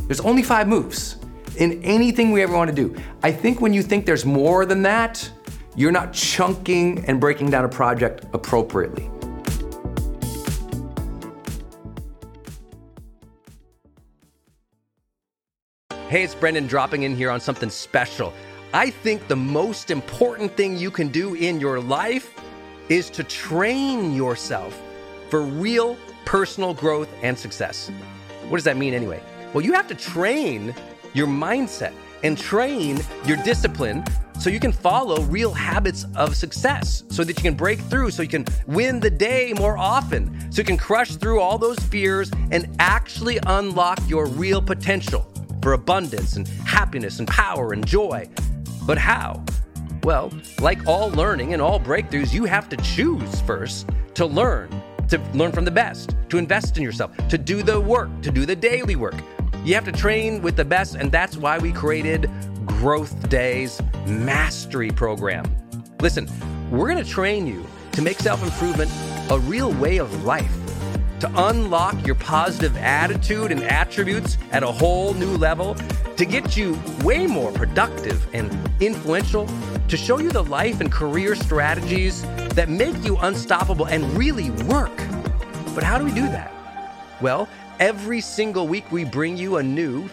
There's only 5 moves in anything we ever want to do. I think when you think there's more than that, you're not chunking and breaking down a project appropriately. Hey, it's Brendan dropping in here on something special. I think the most important thing you can do in your life is to train yourself for real personal growth and success. What does that mean anyway? Well, you have to train your mindset and train your discipline so you can follow real habits of success, so that you can break through, so you can win the day more often, so you can crush through all those fears and actually unlock your real potential for abundance and happiness and power and joy. But how? Well, like all learning and all breakthroughs, you have to choose first to learn from the best, to invest in yourself, to do the work, to do the daily work. You have to train with the best, and that's why we created Growth Day's Mastery Program. Listen, we're gonna train you to make self-improvement a real way of life, to unlock your positive attitude and attributes at a whole new level, to get you way more productive and influential, to show you the life and career strategies that make you unstoppable and really work. But how do we do that? Well, every single week we bring you a new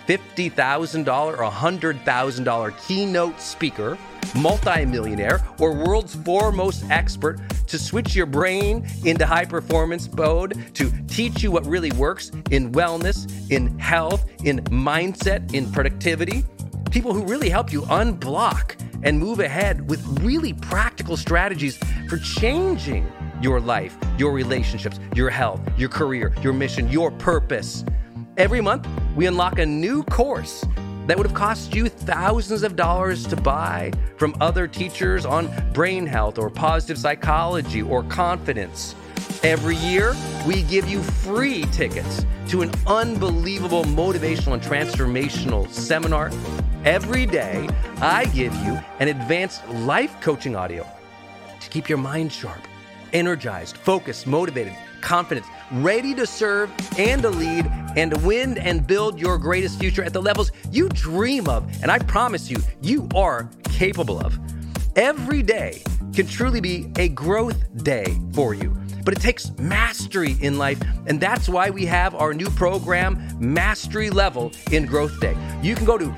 $50,000 or $100,000 keynote speaker, multimillionaire, or world's foremost expert to switch your brain into high performance mode, to teach you what really works in wellness, in health, in mindset, in productivity. People who really help you unblock and move ahead with really practical strategies for changing your life, your relationships, your health, your career, your mission, your purpose. Every month, we unlock a new course that would have cost you thousands of dollars to buy from other teachers on brain health or positive psychology or confidence. Every year, we give you free tickets to an unbelievable motivational and transformational seminar. Every day, I give you an advanced life coaching audio to keep your mind sharp, energized, focused, motivated, confident, ready to serve and to lead and to win and build your greatest future at the levels you dream of. And I promise you, you are capable of. Every day can truly be a growth day for you. But it takes mastery in life, and that's why we have our new program, Mastery Level in Growth Day. You can go to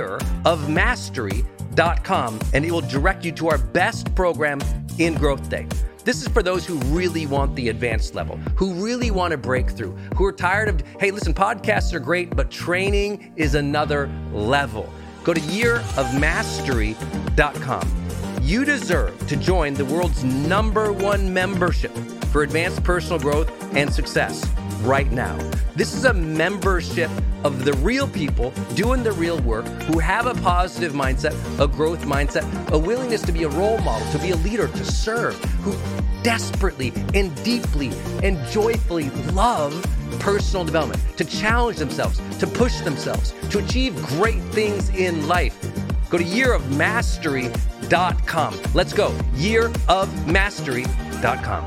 yearofmastery.com, and it will direct you to our best program in Growth Day. This is for those who really want the advanced level, who really want to break through, who are tired of, hey, listen, podcasts are great, but training is another level. Go to yearofmastery.com. You deserve to join the world's #1 membership for advanced personal growth and success right now. This is a membership of the real people doing the real work, who have a positive mindset, a growth mindset, a willingness to be a role model, to be a leader, to serve, who desperately and deeply and joyfully love personal development, to challenge themselves, to push themselves, to achieve great things in life. Go to yearofmastery.com. Let's go. yearofmastery.com.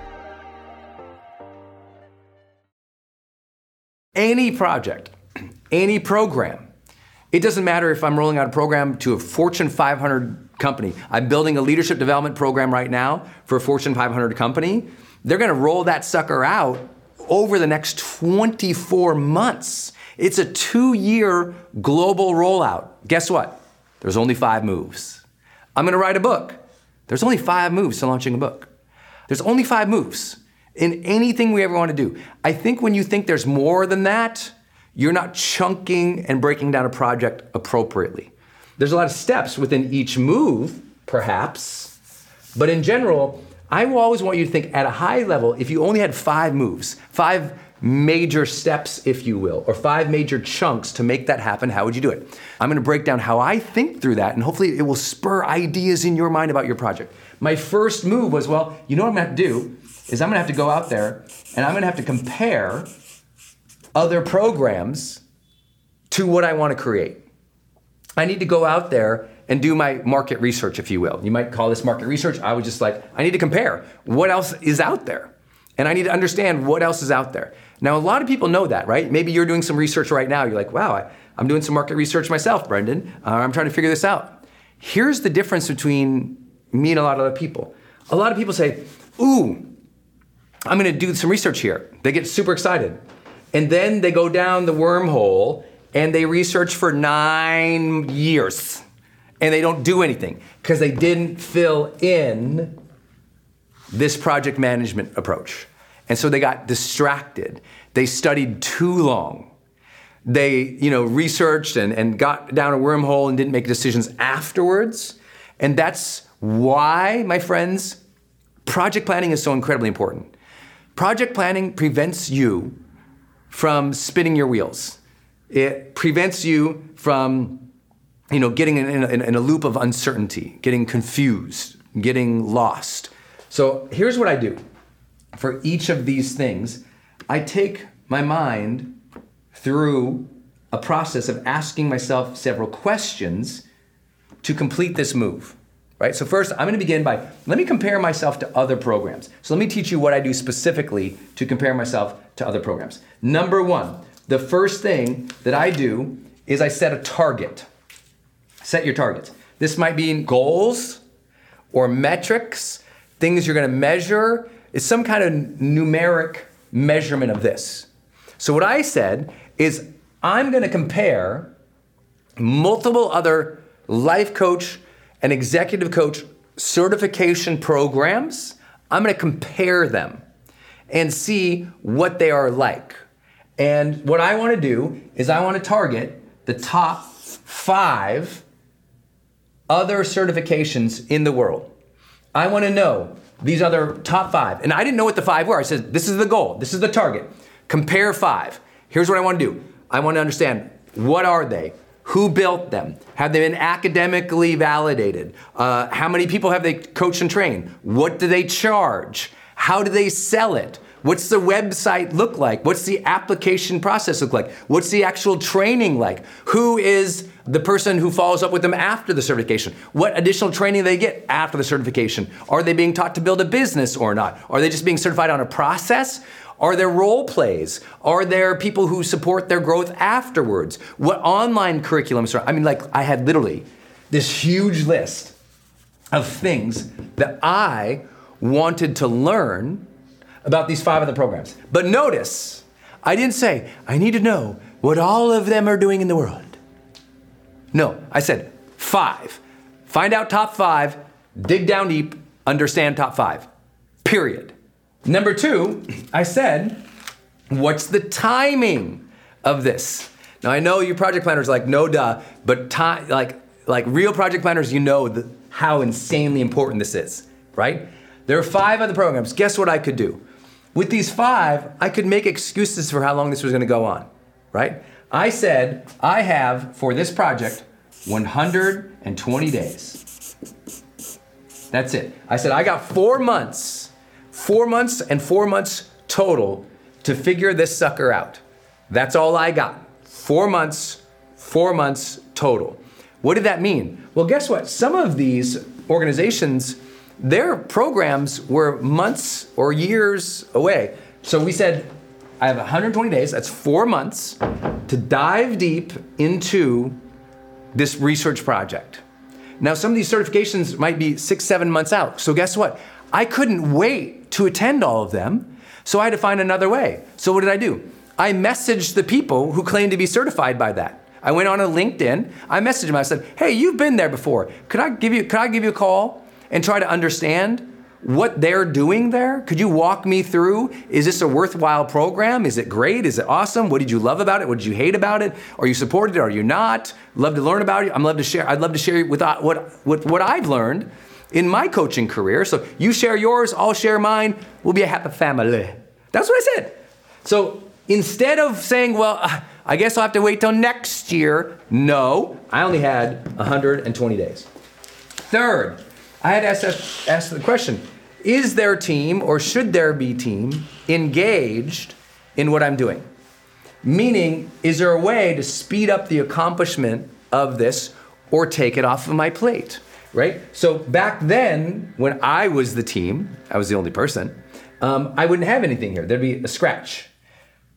Any project, any program. It doesn't matter if I'm rolling out a program to a Fortune 500 company. I'm building a leadership development program right now for a Fortune 500 company. They're gonna roll that sucker out over the next 24 months. It's a 2-year global rollout. Guess what? There's only 5 moves. I'm gonna write a book. There's only 5 moves to launching a book. There's only 5 moves in anything we ever want to do. I think when you think there's more than that, you're not chunking and breaking down a project appropriately. There's a lot of steps within each move, perhaps, but in general, I will always want you to think at a high level, if you only had 5 moves, 5 major steps, if you will, or 5 major chunks to make that happen, how would you do it? I'm gonna break down how I think through that, and hopefully it will spur ideas in your mind about your project. My first move was, well, you know what I'm gonna have to do is I'm gonna have to go out there and I'm gonna have to compare other programs to what I wanna create. I need to go out there and do my market research, if you will. You might call this market research. I was just like, I need to compare what else is out there. And I need to understand what else is out there. Now, a lot of people know that, right? Maybe you're doing some research right now. You're like, wow, I'm doing some market research myself, Brendan. I'm trying to figure this out. Here's the difference between me and a lot of other people. A lot of people say, ooh, I'm gonna do some research here. They get super excited. And then they go down the wormhole and they research for 9 years and they don't do anything because they didn't fill in this project management approach. And so they got distracted. They studied too long. They, researched and got down a wormhole and didn't make decisions afterwards. And that's why, my friends, project planning is so incredibly important. Project planning prevents you from spinning your wheels. It prevents you from, getting in a loop of uncertainty, getting confused, getting lost. So here's what I do. For each of these things, I take my mind through a process of asking myself several questions to complete this move, right? So first, I'm gonna begin by, let me compare myself to other programs. So let me teach you what I do specifically to compare myself to other programs. Number one, the first thing that I do is I set a target. Set your targets. This might be in goals or metrics, things you're gonna measure. It's some kind of numeric measurement of this. So what I said is I'm gonna compare multiple other life coach and executive coach certification programs. I'm gonna compare them and see what they are like. And what I wanna do is I wanna target the top 5 other certifications in the world. I wanna know these other top 5. And I didn't know what the 5 were. I said, this is the goal, this is the target. Compare 5. Here's what I wanna do. I wanna understand, what are they? Who built them? Have they been academically validated? How many people have they coached and trained? What do they charge? How do they sell it? What's the website look like? What's the application process look like? What's the actual training like? Who is the person who follows up with them after the certification? What additional training do they get after the certification? Are they being taught to build a business or not? Are they just being certified on a process? Are there role plays? Are there people who support their growth afterwards? What online curriculums are? I had literally this huge list of things that I wanted to learn about these 5 other programs. But notice, I didn't say, I need to know what all of them are doing in the world. No, I said 5. Find out top 5, dig down deep, understand top 5, period. Number 2, I said, what's the timing of this? Now I know you project planners are like, no duh, but like real project planners, how insanely important this is, right? There are 5 other programs. Guess what I could do? With these 5, I could make excuses for how long this was gonna go on, right? I said, I have, for this project, 120 days. That's it. I said, I got 4 months and 4 months total to figure this sucker out. That's all I got. 4 months total. What did that mean? Well, guess what? Some of these organizations, their programs were months or years away. So we said, I have 120 days, that's 4 months, to dive deep into this research project. Now, some of these certifications might be 6-7 months out. So guess what? I couldn't wait to attend all of them, so I had to find another way. So what did I do? I messaged the people who claimed to be certified by that. I went on a LinkedIn, I messaged them, I said, hey, you've been there before. Could I give you a call and try to understand what they're doing there? Could you walk me through? Is this a worthwhile program? Is it great? Is it awesome? What did you love about it? What did you hate about it? Are you supported it? Are you not? Love to learn about it. I'd love to share with what I've learned in my coaching career. So you share yours, I'll share mine. We'll be a happy family. That's what I said. So instead of saying, well, I guess I'll have to wait till next year. No, I only had 120 days. Third, I had to ask the question, is their team or should there be team engaged in what I'm doing? Meaning, is there a way to speed up the accomplishment of this or take it off of my plate, right? So back then, when I was the team, I was the only person, I wouldn't have anything here. There'd be a scratch.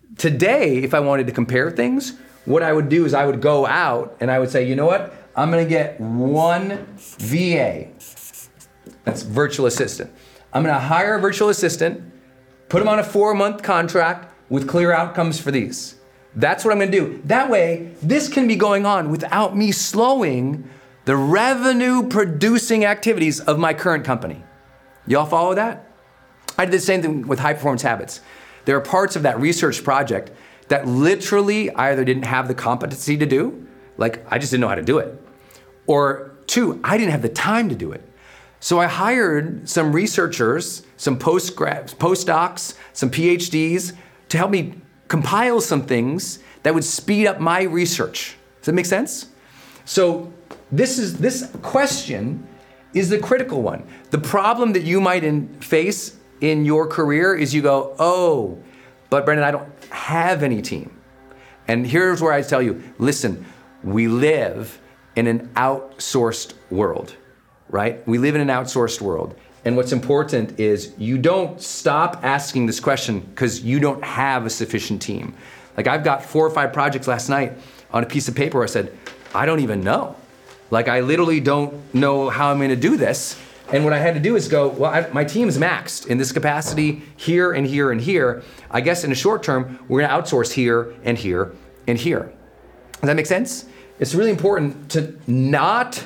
Today, if I wanted to compare things, what I would do is I would go out and I would say, you know what? I'm gonna get one VA. That's virtual assistant. I'm gonna hire a virtual assistant, put them on a 4-month contract with clear outcomes for these. That's what I'm gonna do. That way, this can be going on without me slowing the revenue producing activities of my current company. Y'all follow that? I did the same thing with high performance habits. There are parts of that research project that literally I either didn't have the competency to do, like I just didn't know how to do it, or 2, I didn't have the time to do it. So I hired some researchers, some postdocs, some PhDs to help me compile some things that would speed up my research. Does that make sense? So this question is the critical one. The problem that you might face in your career is you go, oh, but Brendan, I don't have any team. And here's where I tell you, listen, we live in an outsourced world, right? We live in an outsourced world. And what's important is you don't stop asking this question because you don't have a sufficient team. Like I've got 4 or 5 projects last night on a piece of paper where I said, I don't even know. Like I literally don't know how I'm gonna do this. And what I had to do is go, well, my team's maxed in this capacity here and here and here. I guess in the short term, we're gonna outsource here and here and here. Does that make sense? It's really important to not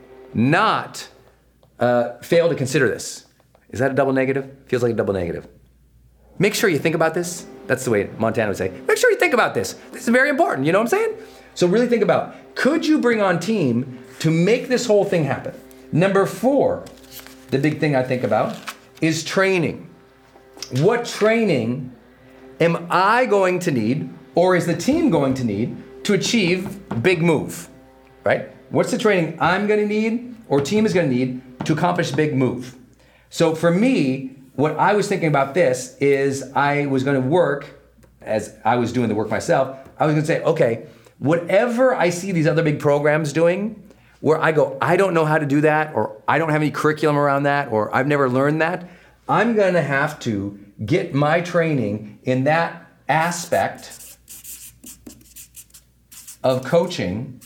fail to consider this. Is that a double negative? Feels like a double negative. Make sure you think about this. That's the way Montana would say. Make sure you think about this. This is very important, you know what I'm saying? So really think about, could you bring on team to make this whole thing happen? Number 4, the big thing I think about is training. What training am I going to need, or is the team going to need to achieve big move, right? What's the training I'm gonna need, or team is gonna need to accomplish big move? So for me, what I was thinking about this is I was gonna work, as I was doing the work myself, I was gonna say, okay, whatever I see these other big programs doing, where I go, I don't know how to do that, or I don't have any curriculum around that, or I've never learned that, I'm gonna have to get my training in that aspect of coaching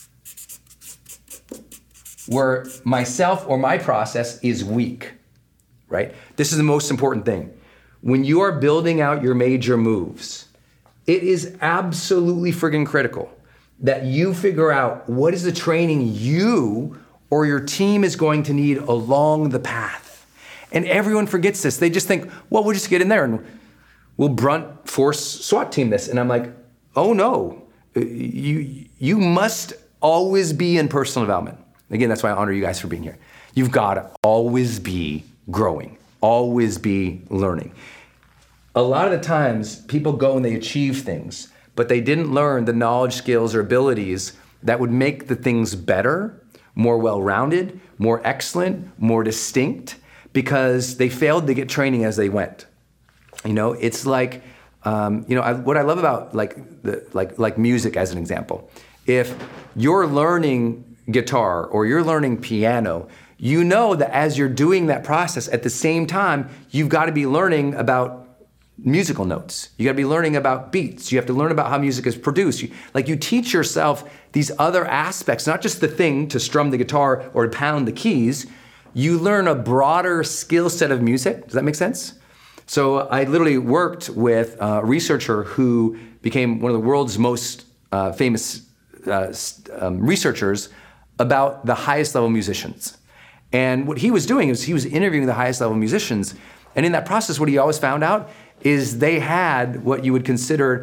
where myself or my process is weak, right? This is the most important thing. When you are building out your major moves, it is absolutely friggin' critical that you figure out what is the training you or your team is going to need along the path. And everyone forgets this. They just think, well, we'll just get in there and we'll brunt force SWAT team this. And I'm like, oh no, you must always be in personal development. Again, that's why I honor you guys for being here. You've gotta always be growing, always be learning. A lot of the times people go and they achieve things, but they didn't learn the knowledge, skills, or abilities that would make the things better, more well-rounded, more excellent, more distinct, because they failed to get training as they went. You know, it's like, what I love about like music as an example, if you're learning guitar or you're learning piano, you know that as you're doing that process at the same time, you've got to be learning about musical notes. You got to be learning about beats. You have to learn about how music is produced. You teach yourself these other aspects, not just the thing to strum the guitar or to pound the keys. You learn a broader skill set of music. Does that make sense? So I literally worked with a researcher who became one of the world's most famous researchers about the highest level musicians. And what he was doing is he was interviewing the highest level musicians. And in that process, what he always found out is they had what you would consider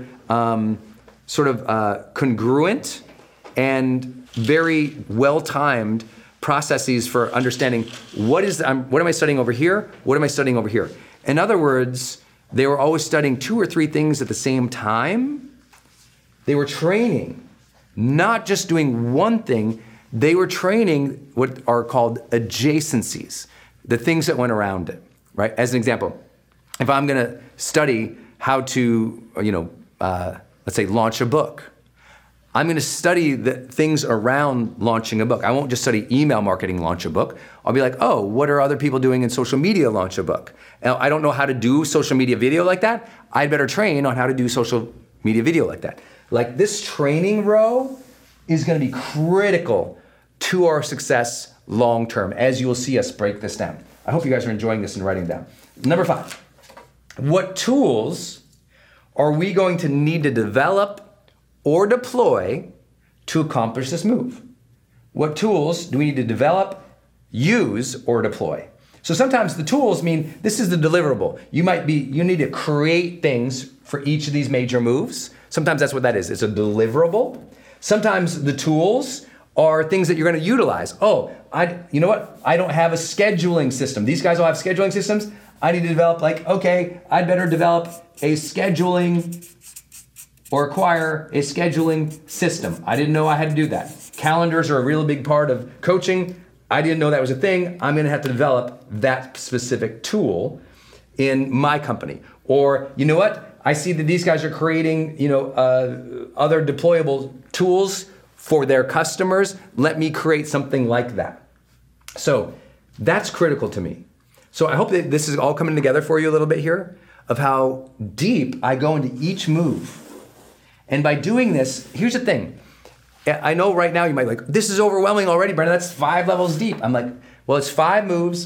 congruent and very well-timed processes for understanding what am I studying over here? What am I studying over here? In other words, they were always studying 2 or 3 things at the same time. They were training, not just doing one thing, they were training what are called adjacencies, the things that went around it, right? As an example, if I'm gonna study how to, let's say launch a book, I'm gonna study the things around launching a book. I won't just study email marketing, launch a book. I'll be like, oh, what are other people doing in social media, launch a book? Now, I don't know how to do social media video like that. I'd better train on how to do social media video like that. Like this training row is gonna be critical to our success long-term, as you will see us break this down. I hope you guys are enjoying this and writing down. Number 5, what tools are we going to need to develop or deploy to accomplish this move? What tools do we need to develop, use, or deploy? So sometimes the tools mean this is the deliverable. You need to create things for each of these major moves. Sometimes that's what that is. It's a deliverable. Sometimes the tools are things that you're going to utilize. Oh, you know what? I don't have a scheduling system. These guys all have scheduling systems. I need to develop I'd better develop a scheduling or acquire a scheduling system. I didn't know I had to do that. Calendars are a really big part of coaching. I didn't know that was a thing. I'm gonna have to develop that specific tool in my company. Or, you know what? I see that these guys are creating, other deployable tools for their customers. Let me create something like that. So that's critical to me. So I hope that this is all coming together for you a little bit here of how deep I go into each move. And by doing this, here's the thing. I know right now you might be like, this is overwhelming already, Brendan, that's 5 levels deep. I'm like, well, it's 5 moves,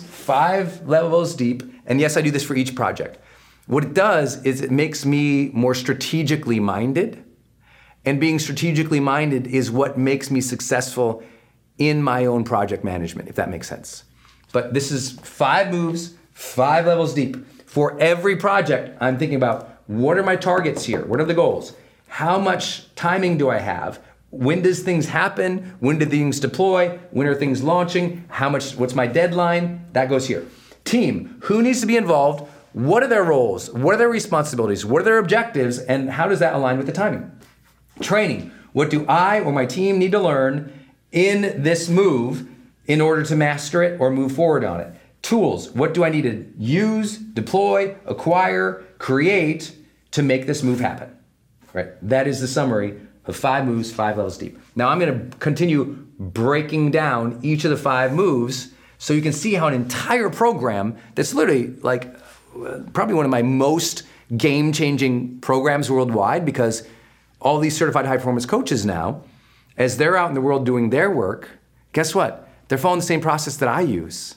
5 levels deep. And yes, I do this for each project. What it does is it makes me more strategically minded. And being strategically minded is what makes me successful in my own project management, if that makes sense. But this is 5 moves, 5 levels deep. For every project, I'm thinking about what are my targets here? What are the goals? How much timing do I have? When does things happen? When do things deploy? When are things launching? What's my deadline? That goes here. Team, who needs to be involved? What are their roles? What are their responsibilities? What are their objectives? And how does that align with the timing? Training, what do I or my team need to learn in this move in order to master it or move forward on it? Tools, what do I need to use, deploy, acquire, create to make this move happen? Right? That is the summary of 5 moves, 5 levels deep. Now I'm gonna continue breaking down each of the 5 moves so you can see how an entire program that's literally probably one of my most game-changing programs worldwide, because all these certified high-performance coaches now, as they're out in the world doing their work, guess what? They're following the same process that I use.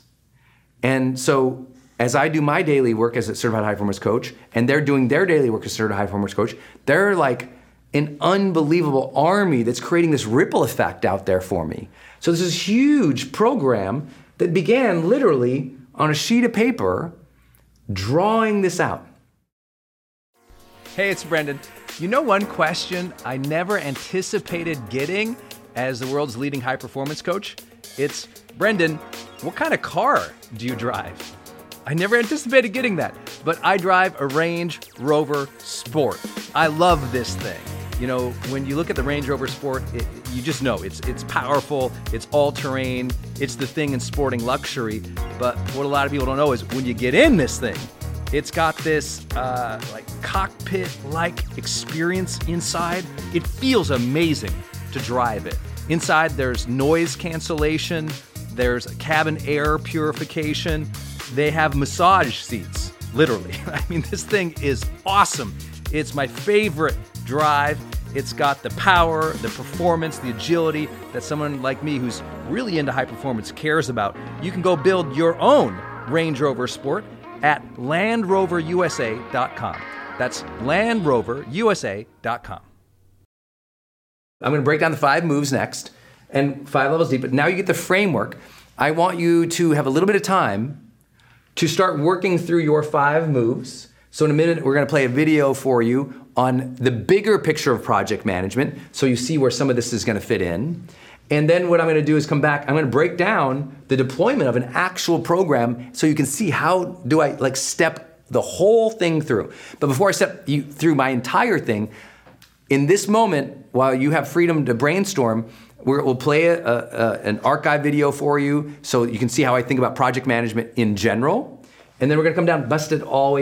And so as I do my daily work as a certified high-performance coach, and they're doing their daily work as a certified high-performance coach, they're like an unbelievable army that's creating this ripple effect out there for me. So this is a huge program that began literally on a sheet of paper, drawing this out. Hey, it's Brendan. You know one question I never anticipated getting as the world's leading high-performance coach? It's, Brendan, what kind of car do you drive? I never anticipated getting that, but I drive a Range Rover Sport. I love this thing. You know, when you look at the Range Rover Sport, you just know it's powerful, it's all-terrain, it's the thing in sporting luxury. But what a lot of people don't know is when you get in this thing, it's got this cockpit-like experience inside. It feels amazing to drive it. Inside, there's noise cancellation, there's cabin air purification. They have massage seats, literally. I mean, this thing is awesome. It's my favorite drive. It's got the power, the performance, the agility that someone like me who's really into high performance cares about. You can go build your own Range Rover Sport at LandRoverUSA.com. That's LandRoverUSA.com. I'm going to break down the 5 moves next and 5 levels deep, but now you get the framework. I want you to have a little bit of time to start working through your 5 moves. So in a minute, we're gonna play a video for you on the bigger picture of project management, so you see where some of this is gonna fit in. And then what I'm gonna do is come back, I'm gonna break down the deployment of an actual program so you can see how do I step the whole thing through. But before I step you through my entire thing, in this moment, while you have freedom to brainstorm, we'll play an archive video for you so you can see how I think about project management in general. And then we're gonna come down, bust it all the way down.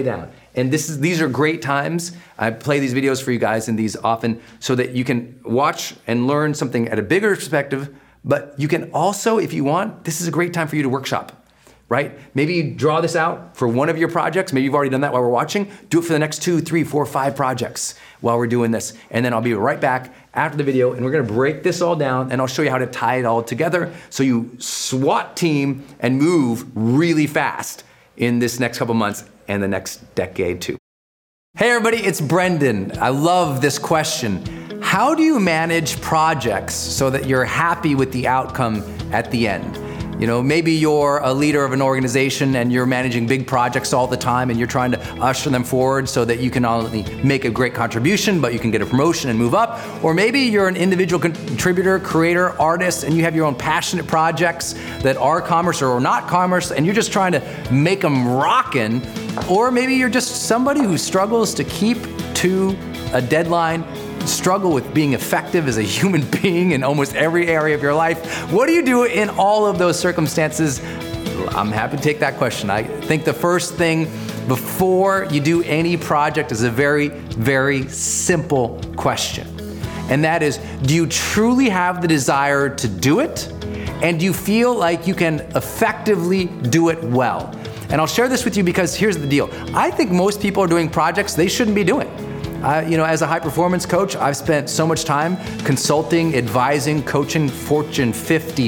And these are great times. I play these videos for you guys and these often so that you can watch and learn something at a bigger perspective, but you can also, if you want, this is a great time for you to workshop. Right? Maybe you draw this out for one of your projects. Maybe you've already done that while we're watching. Do it for the next 2, 3, 4, 5 projects while we're doing this. And then I'll be right back after the video and we're gonna break this all down and I'll show you how to tie it all together so you SWAT team and move really fast in this next couple months and the next decade too. Hey everybody, it's Brendan. I love this question. How do you manage projects so that you're happy with the outcome at the end? You know, maybe you're a leader of an organization and you're managing big projects all the time and you're trying to usher them forward so that you can not only make a great contribution, but you can get a promotion and move up. Or maybe you're an individual contributor, creator, artist, and you have your own passionate projects that are commerce or not commerce, and you're just trying to make them rockin'. Or maybe you're just somebody who struggles to keep to a deadline, struggle with being effective as a human being in almost every area of your life. What do you do in all of those circumstances? I'm happy to take that question. I think the first thing before you do any project is a very, very simple question. And that is, do you truly have the desire to do it? And do you feel like you can effectively do it well? And I'll share this with you because here's the deal. I think most people are doing projects they shouldn't be doing. As a high performance coach, I've spent so much time consulting, advising, coaching Fortune 50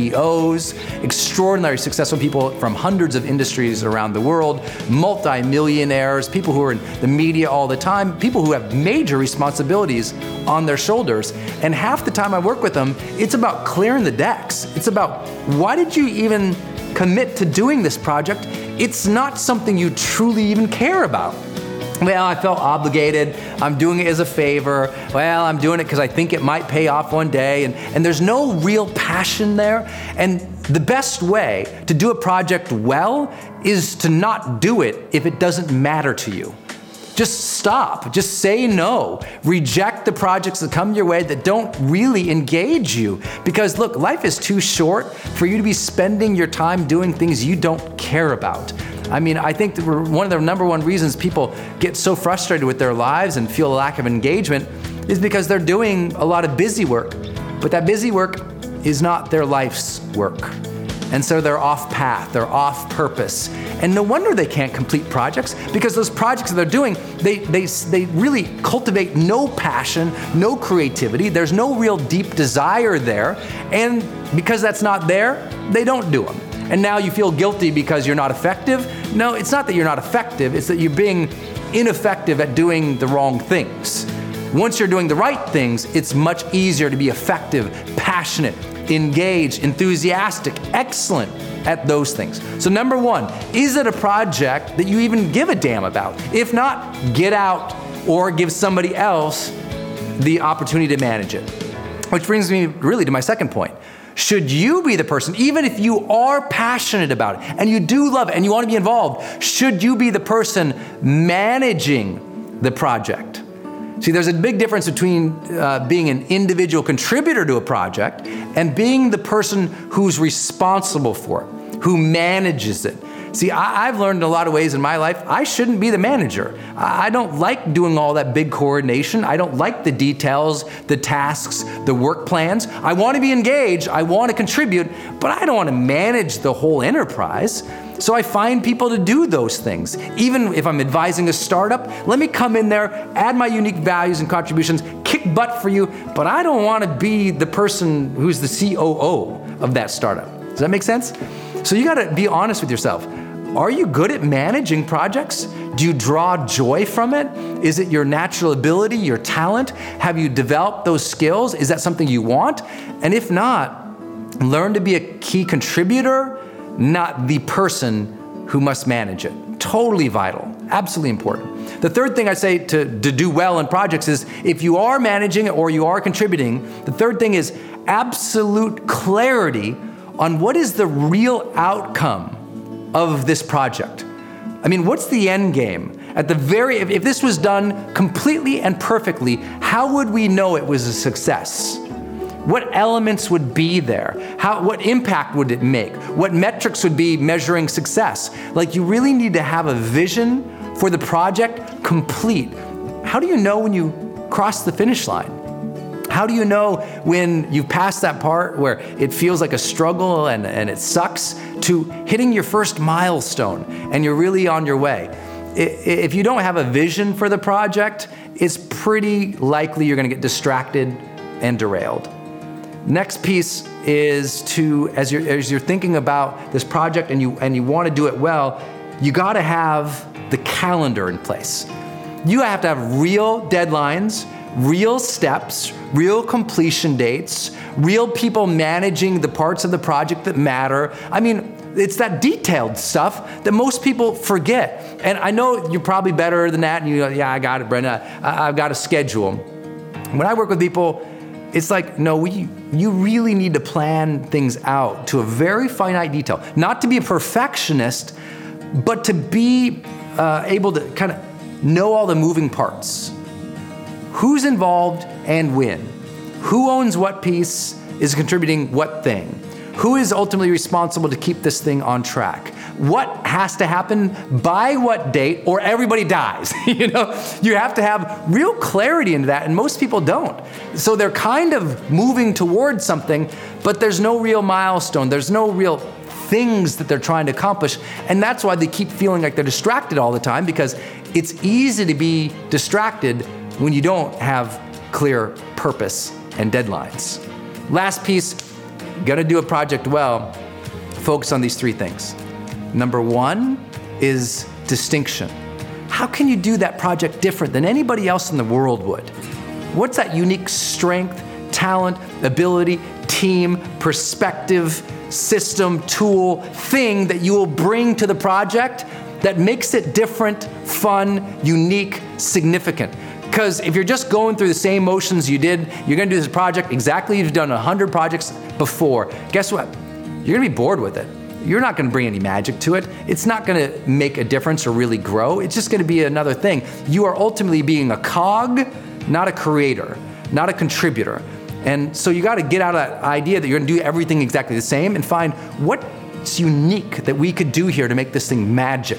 CEOs, extraordinary successful people from hundreds of industries around the world, multi-millionaires, people who are in the media all the time, people who have major responsibilities on their shoulders. And half the time I work with them, it's about clearing the decks. It's about, why did you even commit to doing this project? It's not something you truly even care about. Well, I felt obligated. I'm doing it as a favor. Well, I'm doing it because I think it might pay off one day. And there's no real passion there. And the best way to do a project well is to not do it if it doesn't matter to you. Just stop, just say no. Reject the projects that come your way that don't really engage you. Because look, life is too short for you to be spending your time doing things you don't care about. I think that one of the number one reasons people get so frustrated with their lives and feel a lack of engagement is because they're doing a lot of busy work, but that busy work is not their life's work. And so they're off path, they're off purpose. And no wonder they can't complete projects, because those projects that they're doing, they really cultivate no passion, no creativity, there's no real deep desire there. And because that's not there, they don't do them. And now you feel guilty because you're not effective. No, it's not that you're not effective, it's that you're being ineffective at doing the wrong things. Once you're doing the right things, it's much easier to be effective, passionate, engaged, enthusiastic, excellent at those things. So number one, is it a project that you even give a damn about? If not, get out or give somebody else the opportunity to manage it. Which brings me really to my second point. Should you be the person, even if you are passionate about it and you do love it and you want to be involved, should you be the person managing the project? See, there's a big difference between being an individual contributor to a project and being the person who's responsible for it, who manages it. See, I've learned in a lot of ways in my life, I shouldn't be the manager. I don't like doing all that big coordination. I don't like the details, the tasks, the work plans. I want to be engaged, I want to contribute, but I don't want to manage the whole enterprise. So I find people to do those things. Even if I'm advising a startup, let me come in there, add my unique values and contributions, kick butt for you, but I don't want to be the person who's the COO of that startup. Does that make sense? So you got to be honest with yourself. Are you good at managing projects? Do you draw joy from it? Is it your natural ability, your talent? Have you developed those skills? Is that something you want? And if not, learn to be a key contributor, not the person who must manage it. Totally vital, absolutely important. The third thing I say to do well in projects is if you are managing it or you are contributing, the third thing is absolute clarity on what is the real outcome of this project. What's the end game? If this was done completely and perfectly, how would we know it was a success? What elements would be there? What impact would it make? What metrics would be measuring success? You really need to have a vision for the project complete. How do you know when you cross the finish line? How do you know when you pass that part where it feels like a struggle and it sucks to hitting your first milestone and you're really on your way? If you don't have a vision for the project, it's pretty likely you're gonna get distracted and derailed. Next piece is as you're thinking about this project and you wanna do it well, you gotta have the calendar in place. You have to have real deadlines, real steps, real completion dates, real people managing the parts of the project that matter. I mean, it's that detailed stuff that most people forget. And I know you're probably better than that, and you go, yeah, I got it, Brenda. I've got a schedule. When I work with people, it's like, no, you really need to plan things out to a very finite detail. Not to be a perfectionist, but to be able to kind of know all the moving parts. Who's involved and when? Who owns what piece, is contributing what thing? Who is ultimately responsible to keep this thing on track? What has to happen by what date or everybody dies? You have to have real clarity into that, and most people don't. So they're kind of moving towards something, but there's no real milestone. There's no real things that they're trying to accomplish, and that's why they keep feeling like they're distracted all the time, because it's easy to be distracted when you don't have clear purpose and deadlines. Last piece, you gotta do a project well, focus on these three things. Number one is distinction. How can you do that project different than anybody else in the world would? What's that unique strength, talent, ability, team, perspective, system, tool, thing that you will bring to the project that makes it different, fun, unique, significant? Because if you're just going through the same motions you did, you're gonna do this project exactly as you've done 100 projects before. Guess what? You're gonna be bored with it. You're not gonna bring any magic to it. It's not gonna make a difference or really grow. It's just gonna be another thing. You are ultimately being a cog, not a creator, not a contributor. And so you gotta get out of that idea that you're gonna do everything exactly the same and find what's unique that we could do here to make this thing magic.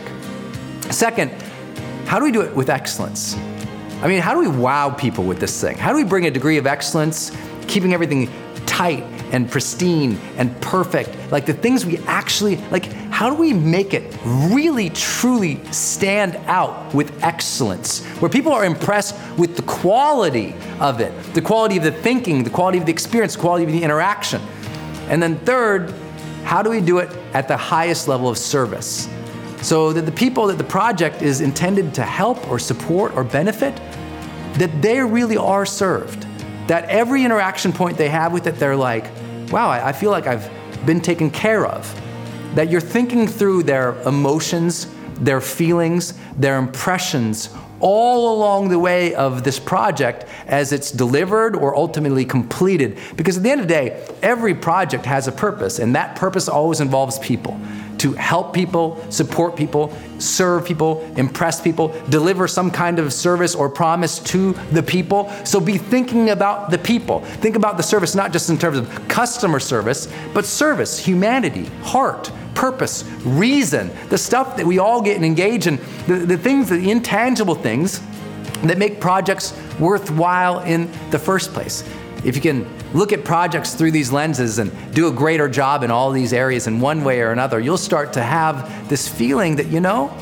Second, how do we do it with excellence? I mean, how do we wow people with this thing? How do we bring a degree of excellence, keeping everything tight and pristine and perfect? Like the things we actually, how do we make it really, truly stand out with excellence? Where people are impressed with the quality of it, the quality of the thinking, the quality of the experience, the quality of the interaction. And then third, how do we do it at the highest level of service? So that the people that the project is intended to help or support or benefit, that they really are served. That every interaction point they have with it, they're like, wow, I feel like I've been taken care of. That you're thinking through their emotions, their feelings, their impressions, all along the way of this project as it's delivered or ultimately completed. Because at the end of the day, every project has a purpose, and that purpose always involves people. To help people, support people, serve people, impress people, deliver some kind of service or promise to the people. So be thinking about the people. Think about the service not just in terms of customer service, but service, humanity, heart, purpose, reason, the stuff that we all get engaged in, the things, the intangible things that make projects worthwhile in the first place. If you can look at projects through these lenses and do a greater job in all these areas in one way or another, you'll start to have this feeling that,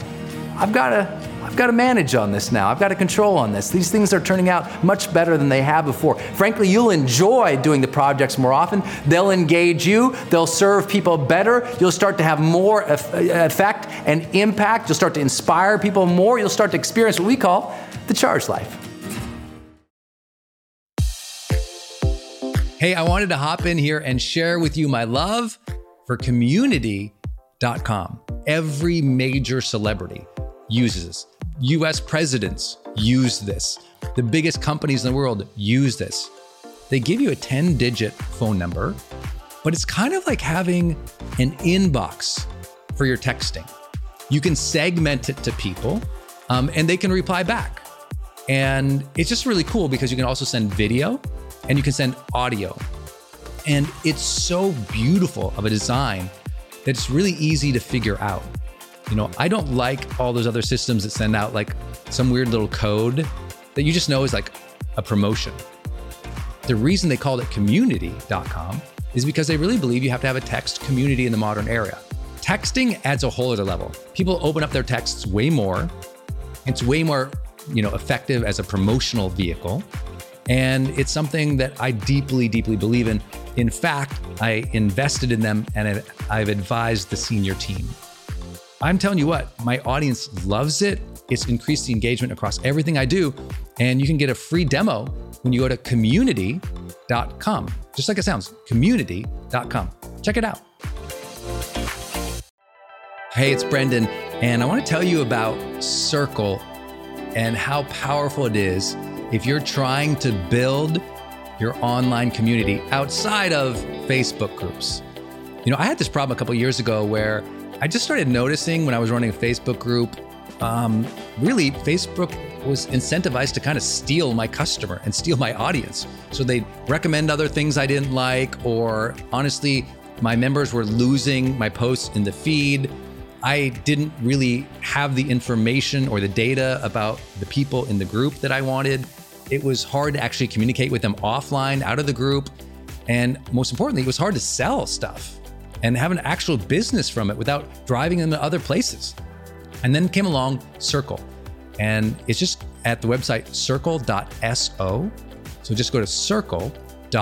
I've got to manage on this now. I've got to control on this. These things are turning out much better than they have before. Frankly, you'll enjoy doing the projects more often. They'll engage you. They'll serve people better. You'll start to have more effect and impact. You'll start to inspire people more. You'll start to experience what we call the charged life. Hey, I wanted to hop in here and share with you my love for Community.com. Every major celebrity uses this. US presidents use this. The biggest companies in the world use this. They give you a 10-digit phone number, but it's kind of like having an inbox for your texting. You can segment it to people, and they can reply back. And it's just really cool because you can also send video, and you can send audio. And it's so beautiful of a design that it's really easy to figure out. I don't like all those other systems that send out like some weird little code that you just know is like a promotion. The reason they called it community.com is because they really believe you have to have a text community in the modern era. Texting adds a whole other level. People open up their texts way more. It's way more, effective as a promotional vehicle. And it's something that I deeply, deeply believe in. In fact, I invested in them and I've advised the senior team. I'm telling you what, my audience loves it. It's increased the engagement across everything I do. And you can get a free demo when you go to community.com. Just like it sounds, community.com. Check it out. Hey, it's Brendan, and I want to tell you about Circle and how powerful it is if you're trying to build your online community outside of Facebook groups. I had this problem a couple years ago where I just started noticing when I was running a Facebook group, really Facebook was incentivized to kind of steal my customer and steal my audience. So they'd recommend other things I didn't like, or honestly, my members were losing my posts in the feed. I didn't really have the information or the data about the people in the group that I wanted. It was hard to actually communicate with them offline, out of the group. And most importantly, it was hard to sell stuff and have an actual business from it without driving them to other places. And then came along Circle. And it's just at the website circle.so. So just go to circle.so.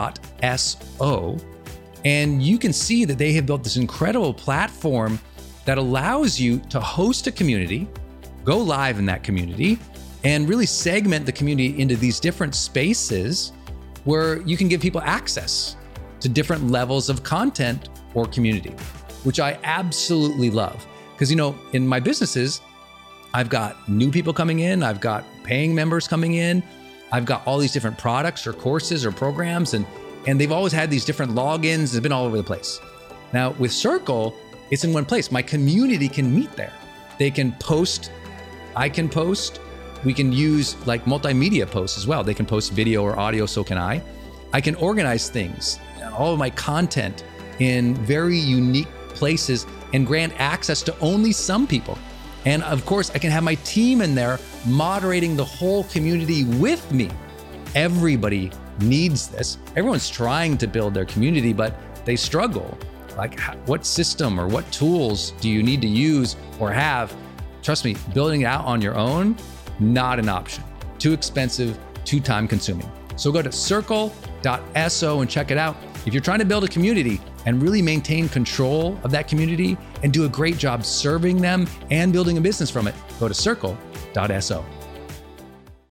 And you can see that they have built this incredible platform that allows you to host a community, go live in that community, and really segment the community into these different spaces where you can give people access to different levels of content or community, which I absolutely love. Because, in my businesses, I've got new people coming in, I've got paying members coming in, I've got all these different products or courses or programs, and they've always had these different logins. It's been all over the place. Now with Circle, it's in one place. My community can meet there. They can post, I can post. We can use like multimedia posts as well. They can post video or audio, so can I. I can organize things, all of my content in very unique places and grant access to only some people. And of course, I can have my team in there moderating the whole community with me. Everybody needs this. Everyone's trying to build their community, but they struggle. Like, what system or what tools do you need to use or have? Trust me, building it out on your own, not an option. Too expensive, too time consuming. So go to circle.so and check it out. If you're trying to build a community and really maintain control of that community and do a great job serving them and building a business from it, go to circle.so.